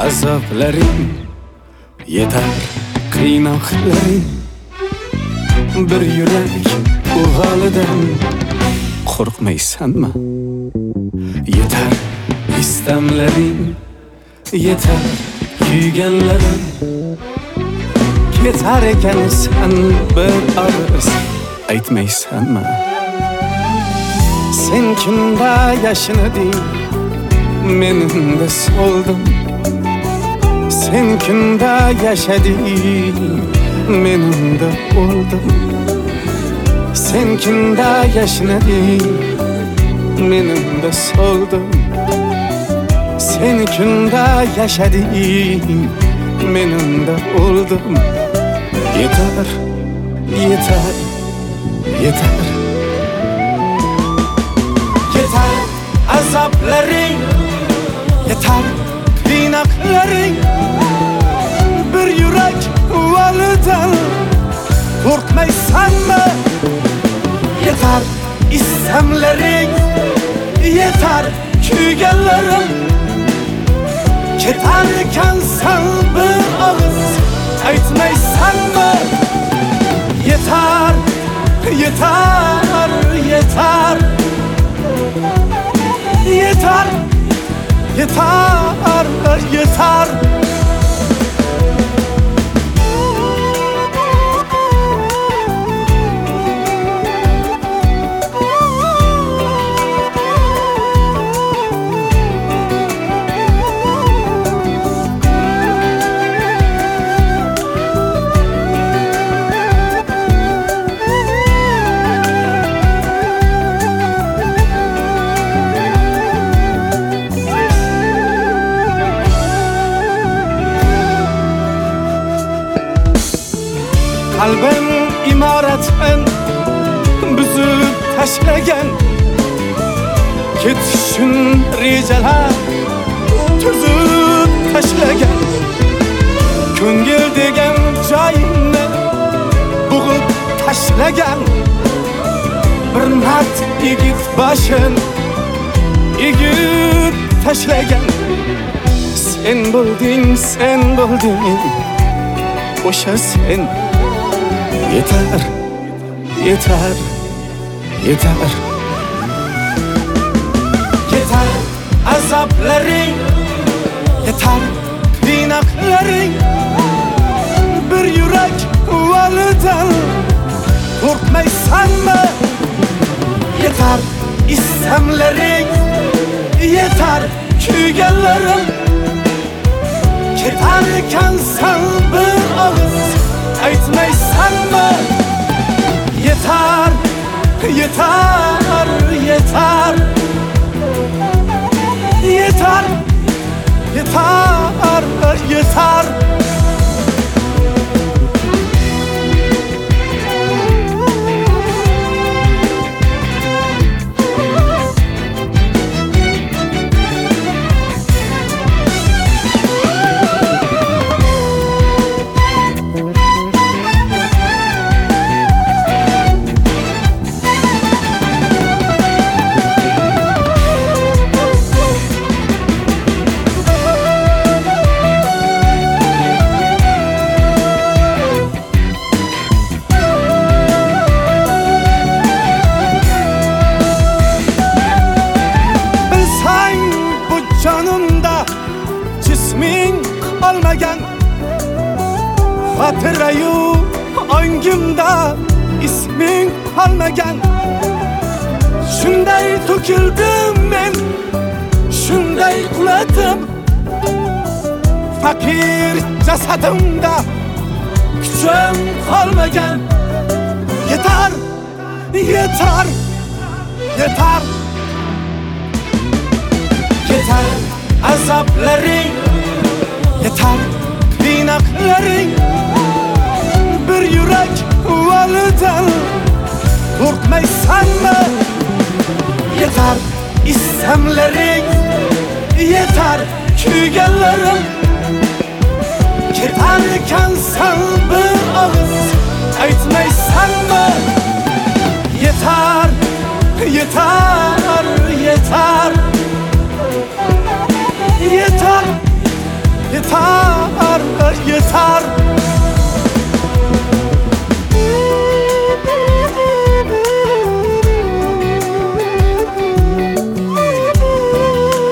azoblaring yetar qiynoqlaring bir yurak o'g'alidan qo'rqmaysanmi yetar istamlaring yetar kuyganlarim ketar ekan sen bir og'iz aytmaysanmi sen kimda yashnading men unda so'ldim sen kimda yashading men unda o'ldim sen kimda yashnading men unda so'ldim sen kimda yashading men unda o'ldim yetar yetar yetar yetar azoblaring yetar qiynoqlaring bir yurak validan qo'rqmaysanmi yetar istamlaring yetar kuyganlarim ketar ekansan bir og'iz aytmaysanmi yetar yetar yetar yetar yetar yetar qalbim imoratdan buzib tashlagan ketishun rejalar tuzib tashlagan ko'ngil degan joyimni bo'g'ib tashlagan bir mard yigit boshin egib tashlagan sen bo'lding o'sha sen yetar yetar yetar yetar azoblaring yetar qiynoqlaring bir yurak validan qo'rqmaysanmi yetar istamlaring yetar kuyganlarim ketar ekansan bir og'iz aytmaysanmi yetar yetar yetar yetar yetar yetar qolmagan xotirayu ongimda isming qolmagan shunday to'kildim men shunday quladim faqir jasadimda kuchim qolmagan yetar yetar yetar yetar azoblaring yetar qiynoqlaring bir yurak validan qo'rqmaysanmi yetar istamlaring yetar kuyganlarim ketar ekansan bir og'iz aytmaysanmi yetar yetar yetar yetar Ha